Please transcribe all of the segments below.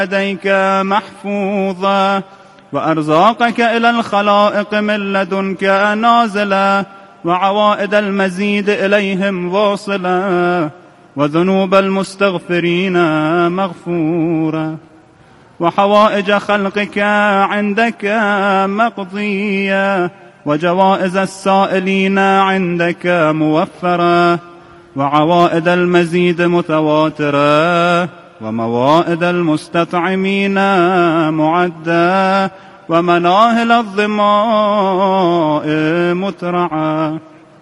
لديك محفوظة وأرزاقك إلى الخلائق من لدنك نازلة وعوائد المزيد إليهم واصلة وذنوب المستغفرين مغفورة وحوائج خلقك عندك مقضية وجوائز السائلين عندك موفرة وعوائد المزيد متواترة وموائد المستطعمين معدة ومناهل الظماء مترعة.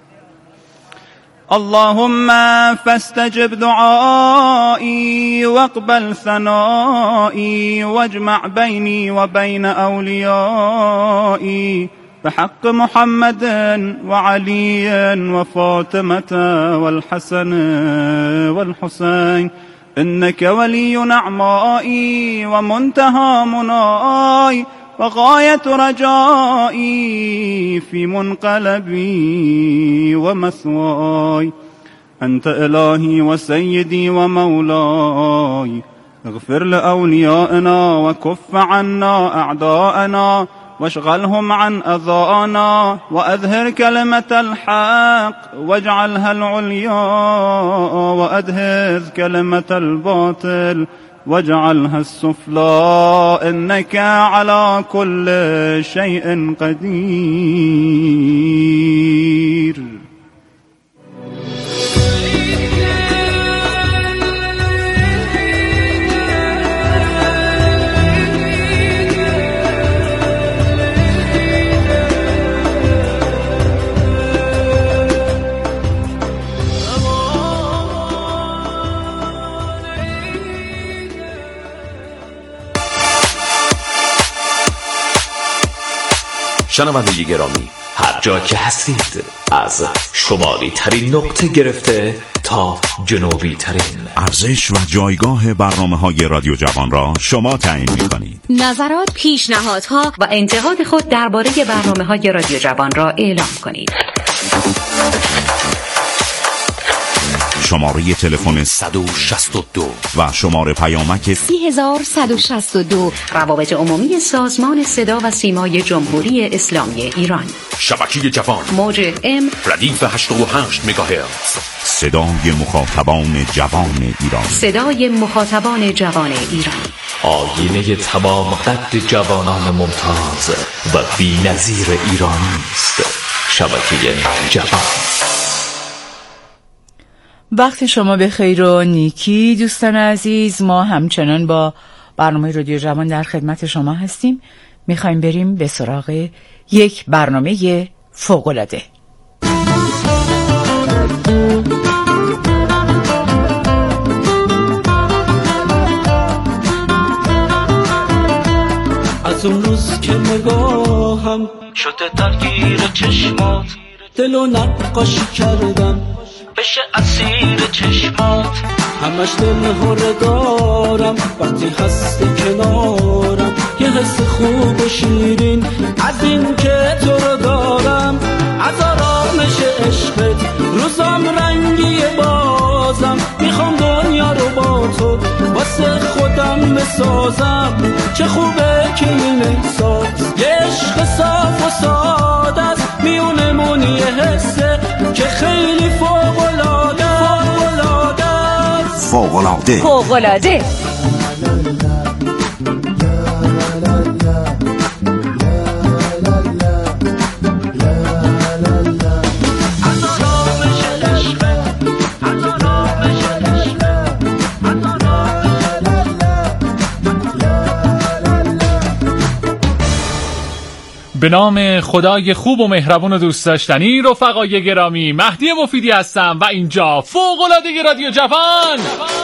اللهم فاستجب دعائي واقبل ثنائي واجمع بيني وبين أوليائي بحق محمد وعلي وفاطمة والحسن والحسين إنك ولي نعمائي ومنتهى منائي وغاية رجائي في منقلبي ومثواي. أنت إلهي وسيدي ومولاي، اغفر لأوليائنا وكف عنا أعداءنا واشغلهم عن أذانا وأظهر كلمة الحق واجعلها العليا وأدهذ كلمة الباطل واجعلها السفلى إنك على كل شيء قدير. شنوندگان گرامی، هر جا که هستید از شمالی ترین نقطه گرفته تا جنوبی ترین ارزش و جایگاه برنامه‌های رادیو جوان را شما تعیین می‌کنید. نظرات، پیشنهادها و انتقاد خود درباره برنامه‌های رادیو جوان را اعلام کنید. شماره تلفن 162 و شماره پیامک 3162 روابط عمومی سازمان صدا و سیمای جمهوری اسلامی ایران. شبکه جوان موج ام ردیف 88 مگاهرتز. صدای مخاطبان جوان ایران. صدای مخاطبان جوان ایران. آینه تمام قد جوانان ممتاز و بی‌نظیر ایرانی است. شبکه جوان. وقت شما به خیر و نیکی دوستان عزیز. ما همچنان با برنامه رادیو جوان در خدمت شما هستیم. میخوایم بریم به سراغ یک برنامه فوق‌العاده. از اون روز که نگاهم شده درگیر چشمات، دلو نقاشی کردم بشه اسیر چشمات، همش دل هره دارم وقتی هستی کنارم، یه حس خوب و شیرین از این که تو رو دارم، از آرامش عشقت روزام رنگی بازم، میخوام دنیا رو با تو واسه خودم بسازم، چه خوبه که این احساس یه عشق صاف و ساده است، میونمون یه حسه که خیلی فوق‌العاده است. فوق‌العاده. به نام خدای خوب و مهربون و دوست داشتنی، رفقای گرامی، مهدی مفیدی هستم و اینجا فوق‌العاده رادیو جوان.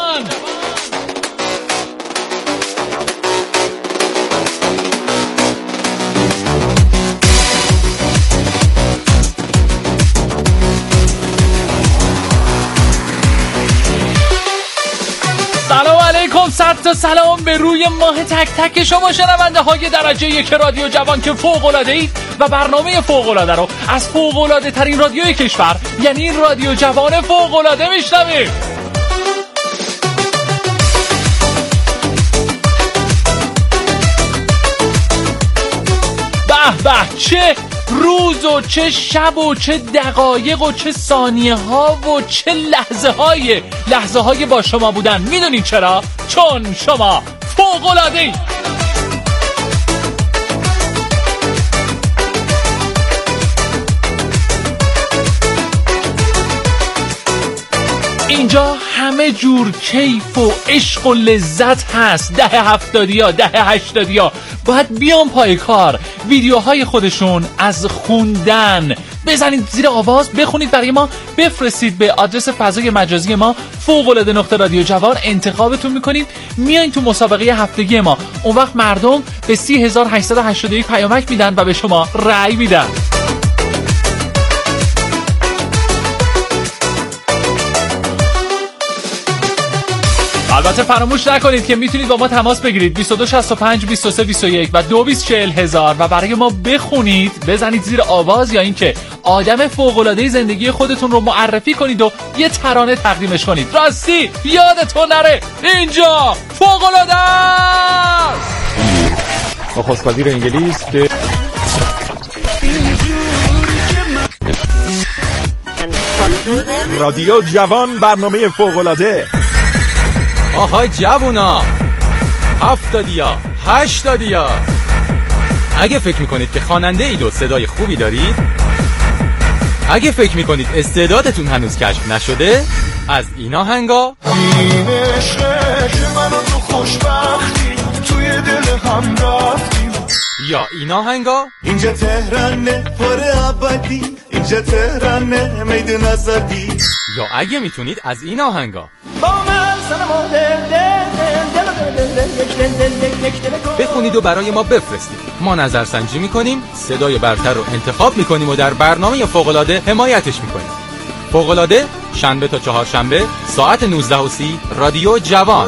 سلام علیکم، صد تا سلام به روی ماه تک تک شما شنونده های درجه یک رادیو جوان که فوق‌العاده اید و برنامه فوق‌العاده رو از فوق‌العاده ترین رادیوی کشور یعنی رادیو جوان فوق‌العاده میشنوید. به چه روز و چه شب و چه دقایق و چه ثانیه ها و چه لحظه های با شما بودن. میدونید چرا؟ چون شما فوق‌العاده‌ای. اینجا همه جور کیف و عشق و لذت هست. 70ها 80ها باید بیان پای کار. ویدیوهای خودشون از خوندن بزنید زیر آواز، بخونید برای ما، بفرستید به آدرس فضای مجازی ما فوق‌العاده.رادیو جوان. انتخابتون میکنیم، میایین تو مسابقه هفتگی ما. اون وقت مردم به 30881 پیامک میدن و به شما رأی میدن. البته فراموش نکنید که میتونید با ما تماس بگیرید 2265 23 21 و 2240,000 و برای ما بخونید، بزنید زیر آواز، یا اینکه آدم فوق‌العاده زندگی خودتون رو معرفی کنید و یه ترانه تقدیمش کنید. راستی یادتون نره اینجا فوق‌العاده است. نخست وزیر انگلیس که رادیو جوان برنامه فوق‌العاده. آهای جوونا، 70ها 80ها، اگه فکر میکنید که خواننده اید و صدای خوبی دارید، اگه فکر میکنید استعدادتون هنوز کشف نشده، از این آهنگا این عشقه که منو تو خوشبختی توی دل هم رفتیم، یا این آهنگا اینجا تهرانه پر آبادی، اینجا تهرانه میدون آزادی، یا اگه میتونید از این آهنگا بخونید و برای ما بفرستید. ما نظرسنجی میکنیم، صدای برتر رو انتخاب میکنیم و در برنامه فوق‌العاده حمایتش میکنیم. فوق‌العاده شنبه تا چهارشنبه ساعت 19:30 رادیو جوان.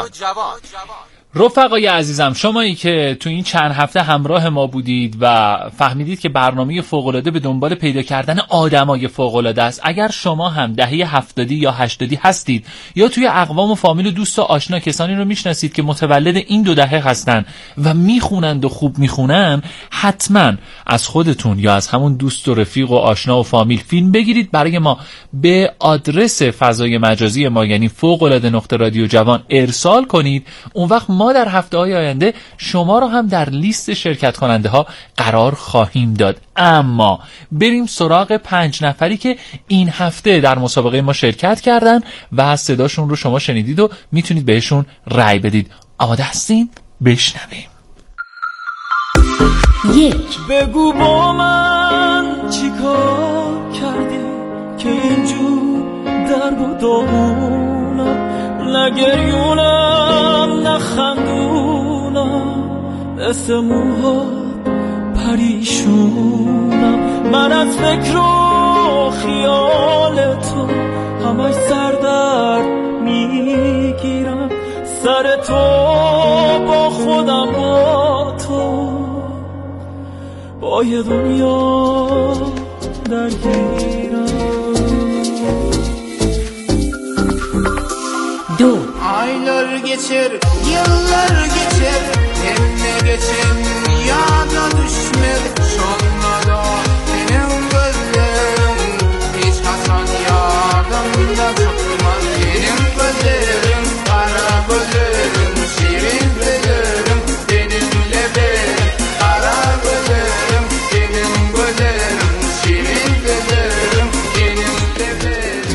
رفقای عزیزم، شمایی که تو این چند هفته همراه ما بودید و فهمیدید که برنامه فوق‌العاده به دنبال پیدا کردن آدمای فوق‌العاده است، اگر شما هم دهه 70 یا 80 هستید یا توی اقوام و فامیل و دوست و آشنا کسانی رو میشناسید که متولد این دو دهه هستن و میخونند و خوب میخونن، حتما از خودتون یا از همون دوست و رفیق و آشنا و فامیل فیلم بگیرید، برای ما به آدرس فضای مجازی ما یعنی فوق‌العاده.رادیو جوان ارسال کنید. اون وقت ما در هفته‌های آینده شما رو هم در لیست شرکت کننده ها قرار خواهیم داد. اما بریم سراغ 5 نفری که این هفته در مسابقه ما شرکت کردن و صداشون رو شما شنیدید و میتونید بهشون رأی بدید. آماده هستین؟ بشنویم. 1. بگو با من چیکار کردی که اینجور درد و داغونم، نگریونم نخندونم، مثل موها پریشونم، من از فکر و خیال تو همش سردرد میگیرم، سر تو با خودم با تو با یه دنیا درگیرم. 2. aylar geçer yıllar geçer, eline geçen yada düşmez, sonra da benim gözlerim hiç hasan yardımda tutmaz, benim gözlerim kara gözlerim, şirin gözlerim benimle benim, kara gözlerim benim gözlerim, şirin gözlerim benimle benim.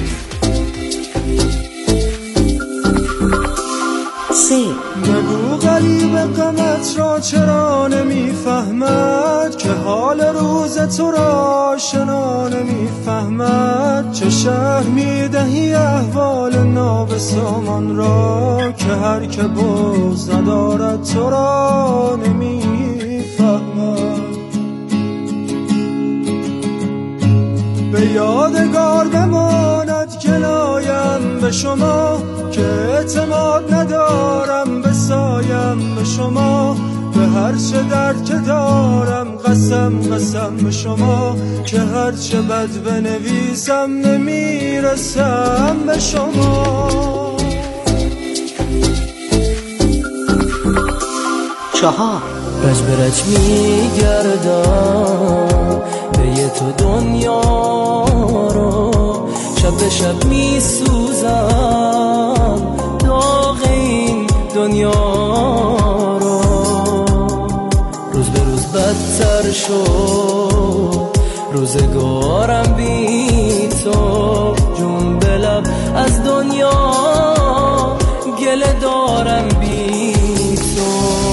3. بگو غریب غمت را چرا نمیفهمد، که حال روز تو را آشنا نمیفهمد، چه شهر میدهی احوال نابسامان را، که هر که بغض ندارد تو را نمیفهمد. به یادگار بماند که لایم به شما، که اعتماد ندارم به سایم به شما، به هر چه درد که دارم قسم به شما، که هر چه بد بنویسم نمیرسم به شما. 4. رج به رج میگردم به یه تو دنیا رو، شب به شب میسوزم داغ این دنیا رو. روز به روز بدتر شد روزگارم بی تو، جون به لب از دنیا گله دارم بی تو.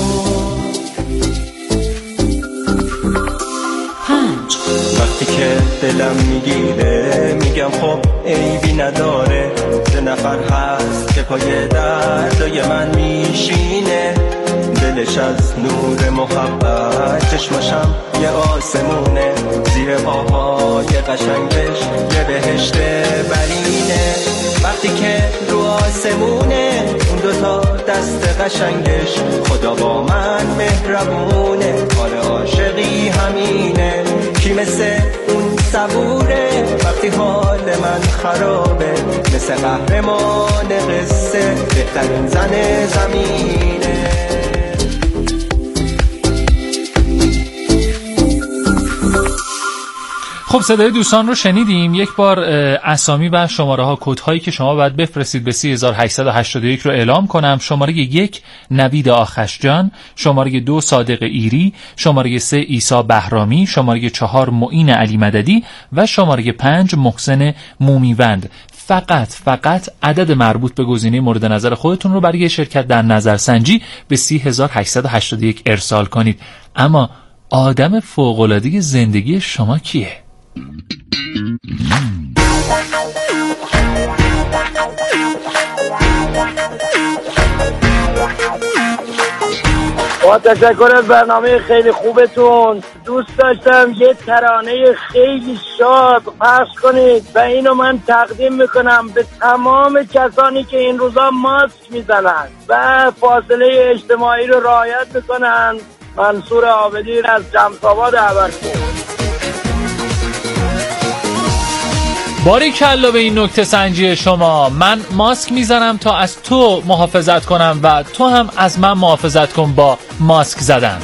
5 وقتی که دلم میگیره میگم خب عیبی نداره، 3 نفر هست که پای دردای من میشینه، دلش از نور محبت، چشماشم یه آسمونه، زیر پاهای قشنگش یه بهشت برینه. وقتی که رو آسمونه اون دوتا دست قشنگش، خدا با من مهربونه، آره عاشقی همینه. کی مثل اون صبوره وقتی حال من خرابه، مثل قهرمان قصه بهترین زن زمینه. خب صدای دوستان رو شنیدیم. یک بار اسامی و شماره ها کد هایی که شما باید بفرستید به 3881 رو اعلام کنم. شماره 1 نوید آخشجان، شماره 2 صادق ایری، شماره 3 عیسی بهرامی، شماره 4 معین علی مددی و شماره 5 محسن مومیوند. فقط عدد مربوط به گزینه مورد نظر خودتون رو برای شرکت در نظرسنجی به 3881 ارسال کنید. اما آدم فوق‌العاده زندگی شما کیه؟ با تشکر از برنامه خیلی خوبتون، دوست داشتم یه ترانه خیلی شاد پخش کنید و اینو من تقدیم میکنم به تمام کسانی که این روزا ماسک میزنن و فاصله اجتماعی رو رعایت میکنن. منصور عابدی از جمس‌آباد عبرکو. باریکلا به این نکته سنجی شما. من ماسک میزنم تا از تو محافظت کنم و تو هم از من محافظت کن با ماسک زدن.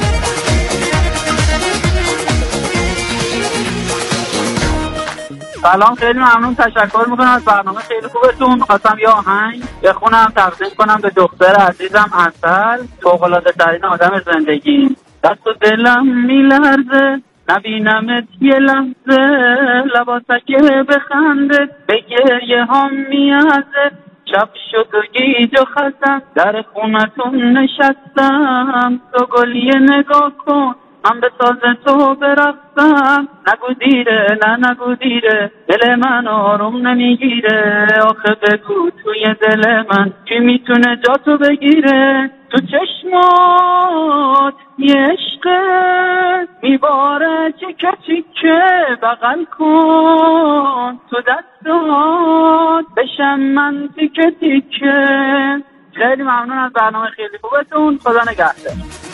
سلام، خیلی ممنون، تشکر میکنم از برنامه خیلی خوبتون. خواستم یه آهنگ بخونم تقدیم کنم به دختر عزیزم عسل، فوق‌العاده ترین آدم زندگی. دست و دلم میلرزه نبینمت یه لحظه، لباسکه بخنده به گریه هم میازه. شب شد و گیج و خستم در خونتون نشستم، تو گلیه نگاه کن من به ساز تو برفتم. نگو دیره نه نگو دیره، دل من آروم نمیگیره. آخه بگو توی دل من کی میتونه جا تو بگیره. تو چشمات یه عشق میباره چیکه چیکه، بغل کن تو دستات بشم من تیکه تیکه. خیلی ممنون از برنامه خیلی خوبتون، خدا نگهدار.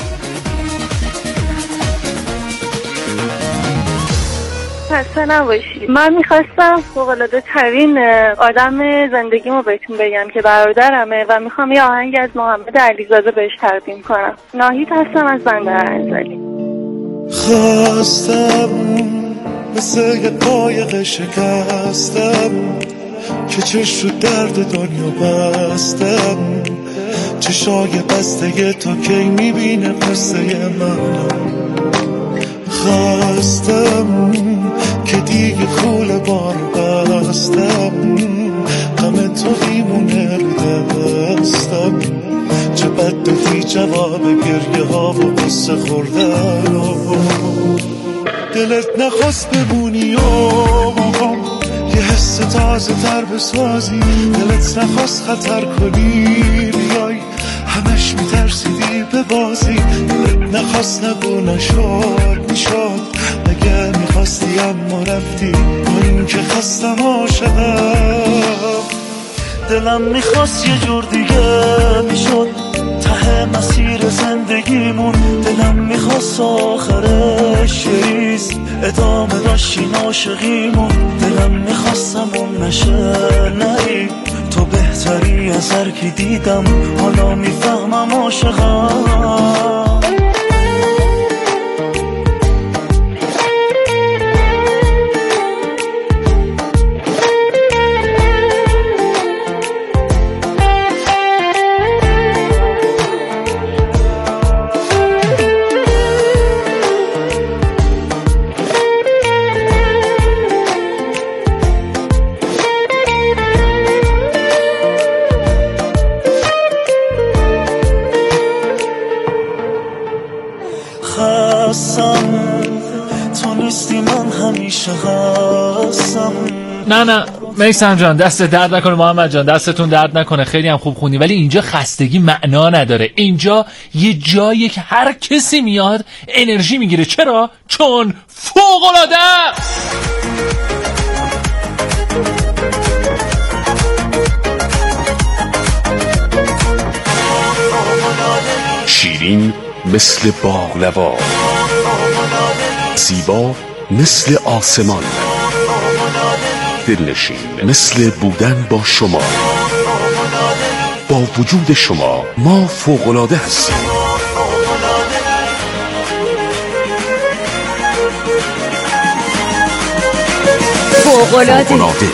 خسته نباشید. من میخواستم فوق‌العاده ترین آدم زندگیمو بهتون بگم که برادرمه و میخوام یه آهنگ از محمد علیزاده بهش تقدیم کنم. ناهید هستم از بندر انزلی. خواستم مثل یه قایق شکستم که چش رو درد دنیا بستم، چشای بسته تو کی میبینه قصه منو. خواستم که دیگه کول بار بستم، غم تو بیمونه رو دستم، چه بد دفی جواب گریه ها و قصه خوردن و دلت نخواست بمونی و یه حس تازه تر بسازی، دلت نخواست خطر کنی بیای همش میترسیدی به بازی، دلت نخواست نگو نشد میشد، مگه میخواستی اما رفتی، من که خستم عاشقم، دلم میخواست یه جور دیگه میشد ته مسیر زندگیمون، دلم میخواست آخرش یریز ادامه داشتین عاشقیمون، دلم میخواستم اون نشه نری، تو بهتری از هر کی دیدم، حالا میفهمم عاشقم. هستم، تو نیستی من همیشه هستم. نه میثم جان دست درد نکنه، محمد جان دستتون درد نکنه، خیلی هم خوب خوندی، ولی اینجا خستگی معنا نداره. اینجا یه جاییه که هر کسی میاد انرژی میگیره. چرا؟ چون فوق‌العاده است. شیرین مثل باقلوا، زیبا مثل آسمان، دلنشین مثل بودن با شما. با وجود شما ما فوق‌العاده هستیم. فوق‌العاده.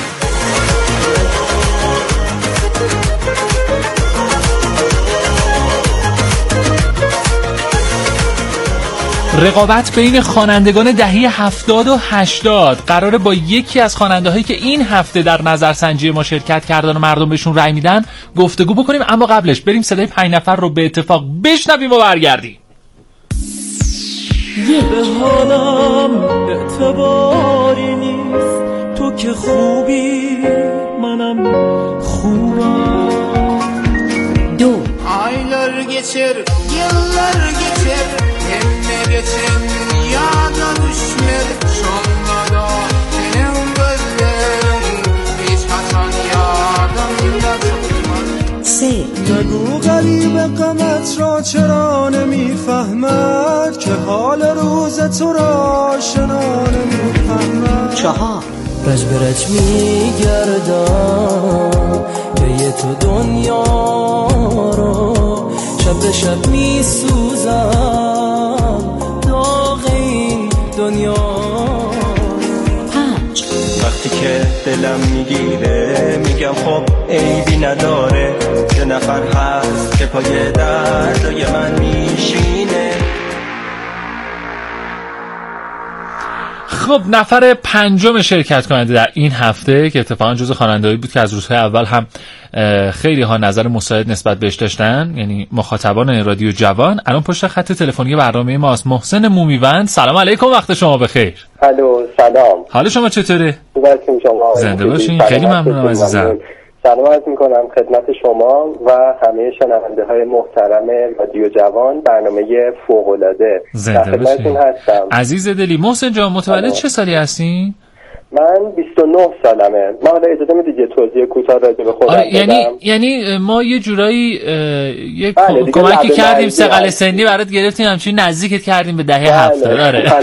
رقابت بین خوانندگان دهه 70 و 80 قراره با یکی از خواننده‌هایی که این هفته در نظرسنجی ما شرکت کردن و مردم بهشون رأی میدن گفتگو بکنیم، اما قبلش بریم صدای 5 نفر رو به اتفاق بشنویم و برگردیم. به حالم اعتباری نیست، تو که خوبی منم خوبم. 2 Aylar geçer, yıllar geçer, emme geçen yada düşmer. Şonda senin gözlerin hiç haçan yadımda çıkmaz. 3 بگو غریب غمت را چرا نمیفهمد که حال روز تو را شنا نمیفهمد. 4 رج به رج میگردم به تو دنیا رو، شب به شب میسوزم داغ این دنیا. 5 وقتی که دلم میگیره میگم خب عیبی نداره، یه نفر هست که پای دردای من میشینه. خب نفر 5 شرکت کننده در این هفته که اتفاقا جزو خواننده‌ای بود که از روزهای اول هم خیلی ها نظر مساعد نسبت بهش داشتن، یعنی مخاطبان رادیو جوان، الان پشت خط تلفنی برنامه ماست. محسن مومیوند، سلام علیکم، وقت شما بخیر. الو سلام، حال شما چطوره؟ خوب هستیم شما؟ زنده باشین، خیلی ممنونم عزیزم. سلام عرض میکنم خدمت شما و همه شنونده های محترم رادیو جوان، برنامه فوق‌العاده. زنده باشین عزیز دلی. محسن جان متولد چه سالی هستین؟ من 29 سالمه. ما حالا اجازه میدید یه توضیح کوتاه راجع به خودم بدم؟ یعنی ما یه جورایی یه کمکی کردیم، صقل سنی برات گرفتیم، همچین نزدیکت کردیم به دهه 70.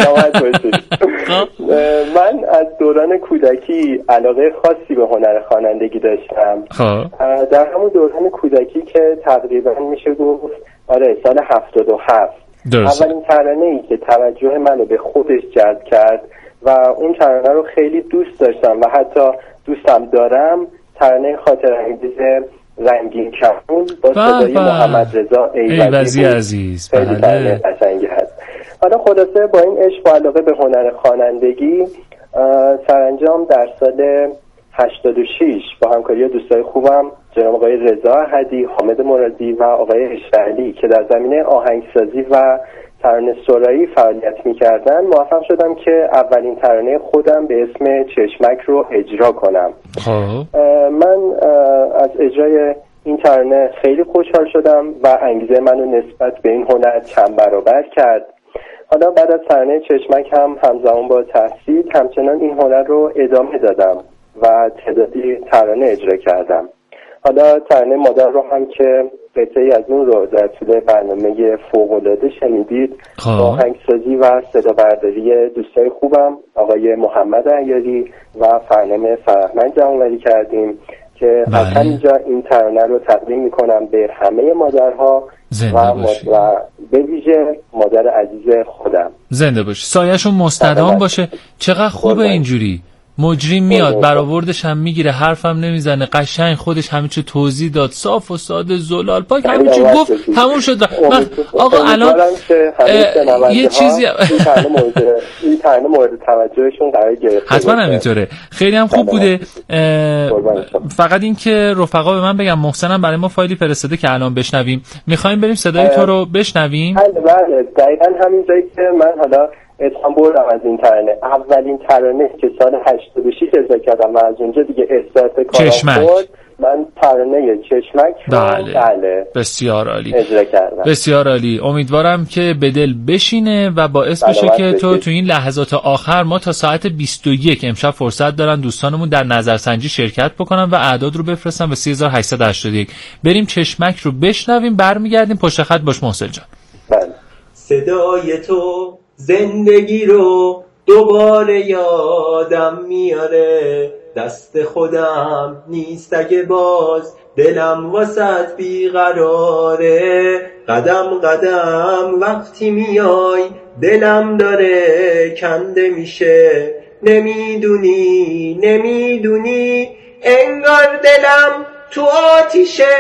من از دوران کودکی علاقه خاصی به هنر خوانندگی داشتم. در همون دوران کودکی که تقریبا میشه گفت سال 77 اولین ترانه‌ای که توجه منو به خودش جلب کرد و اون ترانه رو خیلی دوست داشتم و حتی دوستم دارم، ترانه خاطر انگیز رنگین کمون با صدای محمد رضا ایوزی عزیز. خیلی ترانه قشنگی هست. حالا خلاصه با این عشق و علاقه به هنر خوانندگی سرانجام در سال 86 با همکاری دوستای خوبم جناب آقای رضا احدی، حامد مرادی و آقای اشرعلی که در زمینه آهنگسازی و ترانه سرایی فعالیت می‌کردن، موفق شدم که اولین ترانه خودم به اسم چشمک رو اجرا کنم. من از اجرای این ترانه خیلی خوشحال شدم و انگیزه منو نسبت به این هنر چند برابر کرد. حالا بعد از ترانه چشمک هم همزمان با تحصیل همچنان این هنر رو ادامه دادم و تعدادی ترانه اجرا کردم. حالا ترانه مادر رو هم که قطعی از اون رو در طول برنامه فوق‌العاده شنیدید، با آهنگسازی و صدا برداری دوستای خوبم آقای محمد عیاری و فرنام فرهمند جمع‌آوری کردیم که از همینجا این ترانه رو تقدیم میکنم به همه مادرها و به ویژه مادر عزیز خودم. زنده باشه، سایه‌شون مستدام باشه. چقدر خوبه اینجوری. مجرم میاد برآوردش هم میگیره، حرفم نمیزنه، قشنگ خودش همه چی توضیح داد، صاف و ساده، زلال پاک، همه چی گفت، تموم شد. آقا الان یه چیزی این ترانه مورد توجهشون قرار گرفته. حتما همینطوره. خیلی هم خوب بوده. فقط این که رفقا به من بگم محسنم برای ما فایلی فرستاده که الان بشنویم. میخوایم بریم صدای تو رو بشنویم. بله دقیقاً همین جایی که من حالا اسم بردم از این ترانه. اولین ترانه که سال 86 اجرا کردم و از اونجا دیگه استارت کارم بود. من ترانه چشمک بله. بسیار عالی اجرا کردم. بسیار عالی. امیدوارم که به دل بشینه و باعث بشه که تو این لحظات آخر، ما تا ساعت 21 امشب فرصت دارن دوستانمون در نظرسنجی شرکت بکنن و اعداد رو بفرستن به 3881. بریم چشمک رو بشنویم، برمیگردیم پشت خط باش محسن جان. بله. صدای تو زندگی رو دوباره یادم میاره، دست خودم نیست اگه باز دلم واسط بیقراره، قدم قدم وقتی میای دلم داره کنده میشه، نمیدونی انگار دلم تو آتیشه،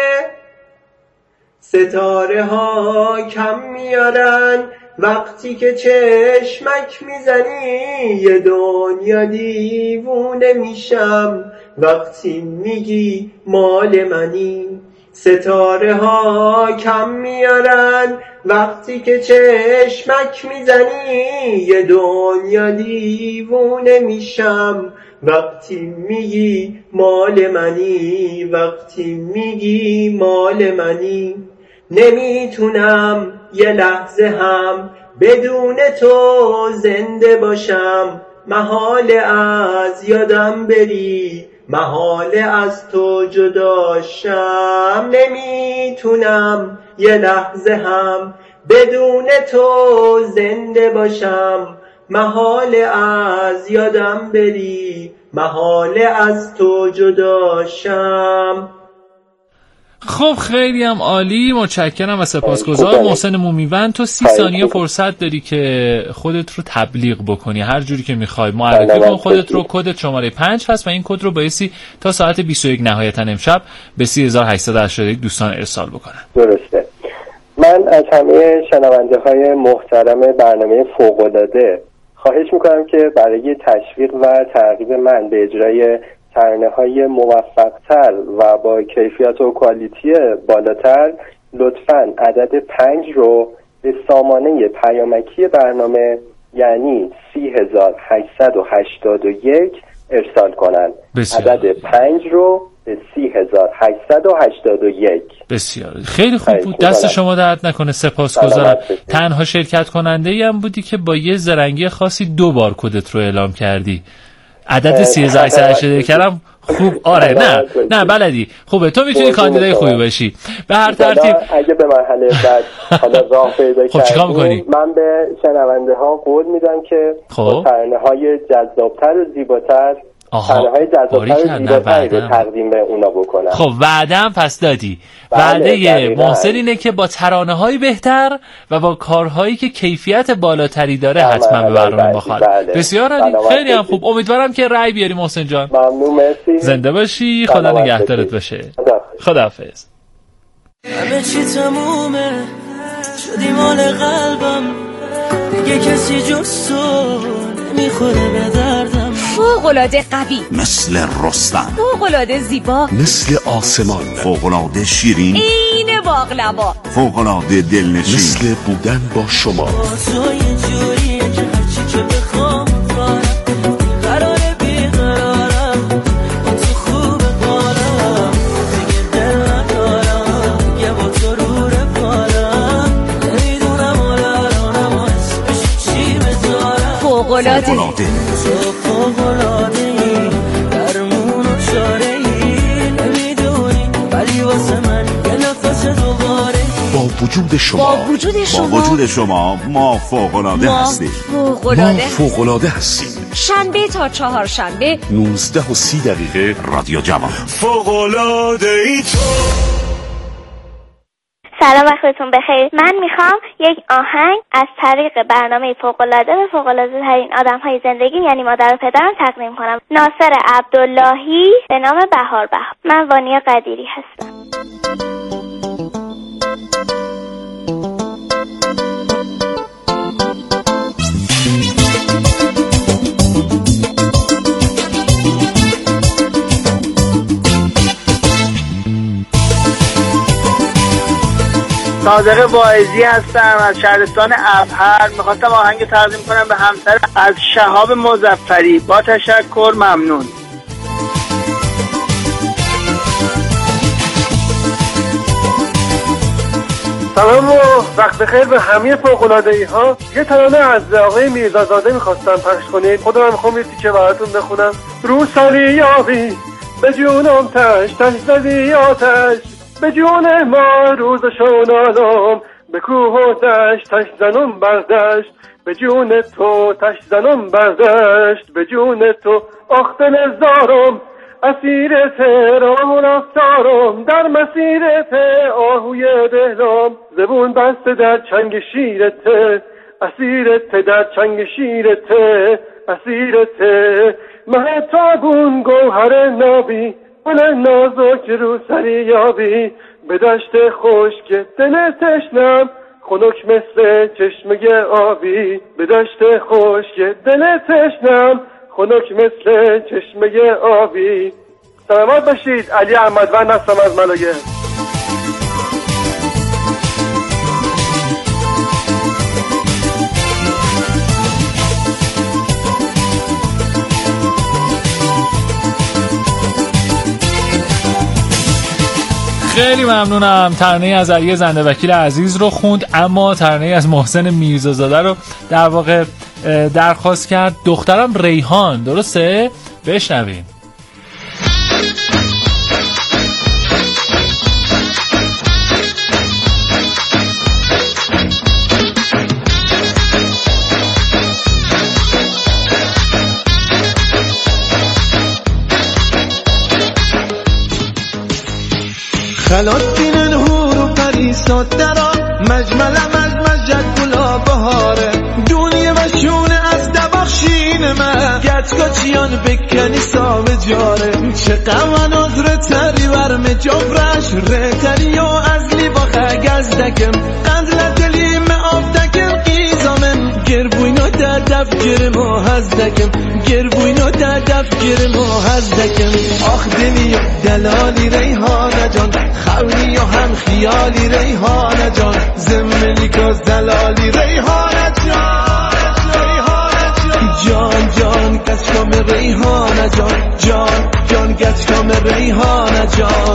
ستاره ها کم میارن وقتی که چشمک میزنی، یه دنیا دیوونه میشم وقتی میگی مال منی، ستاره ها کم میارن وقتی که چشمک میزنی، یه دنیا دیوونه میشم وقتی میگی مال منی، وقتی میگی مال منی، نمیتونم یه لحظه هم بدون تو زنده باشم، محاله از یادم بری، محاله از تو جداشم، نمیتونم یه لحظه هم بدون تو زنده باشم، محاله از یادم بری، محاله از تو جداشم. خب خیلی هم عالی، متشکرم و سپاسگزار. محسن مومیوند، تو 30 ثانیه فرصت داری که خودت رو تبلیغ بکنی هر جوری که میخوای. معرفی کن خودت رو. کدت شماره 5 هست و این کد رو بایستی تا ساعت 21 نهایتا امشب به 3881 دوستان ارسال بکنن. درسته. من از همه شنونده های محترم برنامه فوق‌العاده خواهش میکنم که برای تشویق و ترغیب من به اجرای ترانه‌های موفق‌تر و با کیفیت و کوالیتی بالاتر لطفاً عدد 5 رو به سامانه پیامکی برنامه یعنی 3881 ارسال کنند. عدد 5 رو به 3881. بسیار خیلی خوب بود. دست شما درد نکنه. سپاسگزارم. تنها شرکت کننده هم بودی که با یه زرنگی خاصی 2 بار کدت رو اعلام کردی. عدد 3881 کردم خوب. آره نه بلدی خوبه. تو میتونی کاندیدای خوبی باشی. به هر ترتیب اگه به مرحله بعد حالا راه پیدا خب چیکار می‌کنی؟ من به شنونده ها قول میدم که ترانه‌های جذاب‌تر و زیباتر ترانه‌های جذاب‌تر و زیباتری رو تقدیم به اونا بکنم. خب وعده‌ام پس دادی. وعده محسن اینه که با ترانه‌های بهتر و با کارهایی که کیفیت بالاتری داره حتما به برنامه بخواد. بسیار عالی. خیلی هم خوب. امیدوارم که رأی بیاری محسن جان. ممنون. مرسی. زنده باشی. خدا نگهدارت باشه. خداحافظ. همه چی تمومه، شدی مال قلبم، دیگه کسی جز تو نمیخوره به دردم. فوق‌العاده قوی مثل رستم، فوق‌العاده زیبا مثل آسمان، فوق‌العاده شیرین عین باقلوا، فوق‌العاده دلنشین، مثل بودن با شما. تو یه جوریه که هرچی که بخوام کنم، قراره بیقرارم، با تو خوب بارم، دیگه دل ندارم، یه با تو رو رفارم، نمیدونم الانم اسمش چی بذارم. فوق‌العاده فوق‌العاده‌ای، درمون و چاره‌ای، نمیدونی ولی واسه من یه نفس دوباره. با وجود شما ما فوق‌العاده هستیم. ما فوق‌العاده هستیم. شنبه تا چهارشنبه 19:30 رادیو جوان. فوق‌العاده ای تو. سلام، وقتتون بخیر. من میخوام یک آهنگ از طریق برنامه فوق‌العاده به فوق‌العاده ترین آدم‌های زندگی یعنی مادر و پدرم تقدیم کنم. ناصر عبداللهی به نام بهار. من وانیا قدیری هستم. صادق واعظی هستم از شهرستان ابهر. میخواستم آهنگ تقدیم کنم به همسر از شهاب مظفری. با تشکر، ممنون. سلام و وقت بخیر به همه فوق‌العاده‌ای ها. یه ترانه از آقای میرزازاده میخواستم پخش کنید. خودم میخوام یه تیکه براتون بخونم. رو سالی یابی به جونم تش زدی آتش، به جون ما روز شونالم، به کوه و دشت تش زنم بردشت، به جون تو تش زنم بردشت، به جون تو آخ دل زارم، اسیرت راه و رفتارم، در مسیرت آهوی دلم، زبون بسته در چنگ شیرت، اسیرت در چنگ شیرت، اسیرت مهتابون گوهر نابی، گل نازک رو سری یابی، به دشت خشک دل تشنم، خنک مثل چشمه آبی، به دشت خشک دل تشنم، خنک مثل چشمه آبی. سلامت باشید. علی احمدوند هستم از ملاگه. خیلی ممنونم. ترانه از علی زنده وکیل عزیز رو خوند، اما ترانه از محسن میرزازاده رو در واقع درخواست کرد. دخترم ریحان، درسته؟ بشنویم. خلاص دینن هور و پریسات درا مجمل مجمجت گلا بهاره دونیه و شونه از دبخشین من گچگا چیان بکنی سام جاره چه قوان ازره تری ورم جفرش ره و از لی باخه گزدکم قندل دلیم آب دکم قیزامم گربوینا در دف گرم و هزدکم گربوینا در دف گرم و هزدکم آخ دلی دلالی ریحانه جان خوری و هم خیالی ریحانه جان زملی که زلالی ریحانه جان جان جان گچکام ریحانه جان جان جان گچکام ریحانه جان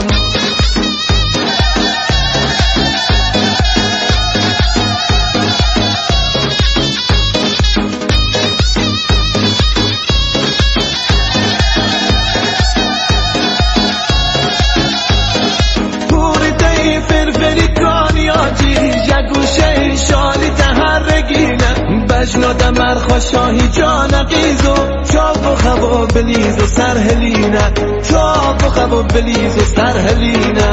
گوشه شالی تهرگینه بجنادم مرخوشاهی جان قیزو چاپ و خوا بلیز و سرهلینه چاپ و خوا بلیز و سرهلینه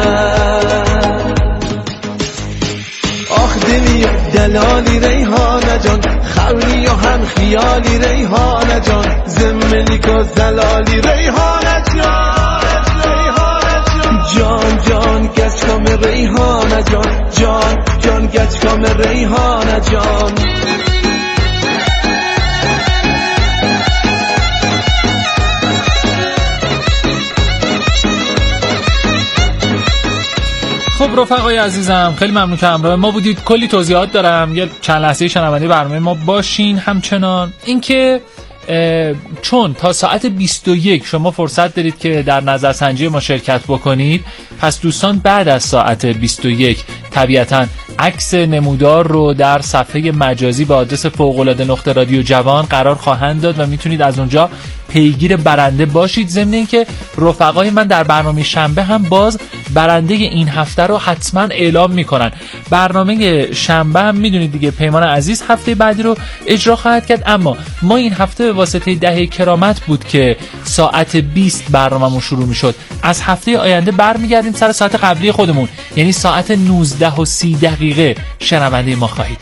آخ دلی دلالی ریحانه جان خوری و هم خیالی ریحانه جان زملی که زلالی ریحانه جان جان گچکام ریحانه جان جان جان گچکام ریحانه جان خب رفقای عزیزم، خیلی ممنون که همراه ما بودید. کلی توضیحات دارم، یه چند لحظه شنونده برنامه ما باشین. همچنان اینکه چون تا ساعت 21 شما فرصت دارید که در نظرسنجی ما شرکت بکنید، پس دوستان بعد از ساعت 21 طبیعتاً عکس نمودار رو در صفحه مجازی با آدرس فوق‌العاده رادیو جوان قرار خواهند داد و میتونید از اونجا پیگیر برنده باشید. ضمن اینکه رفقای من در برنامه شنبه هم باز برنده این هفته رو حتما اعلام میکنن. برنامه شنبه هم میدونید دیگه، پیمان عزیز هفته بعدی رو اجرا خواهد کرد، اما ما این هفته به واسطه دهه کرامت بود که ساعت 20 برنامه‌مون شروع میشد. از هفته آینده برمیگردیم سر ساعت قبلی خودمون، یعنی ساعت 19:30 شنونده ما خواهید.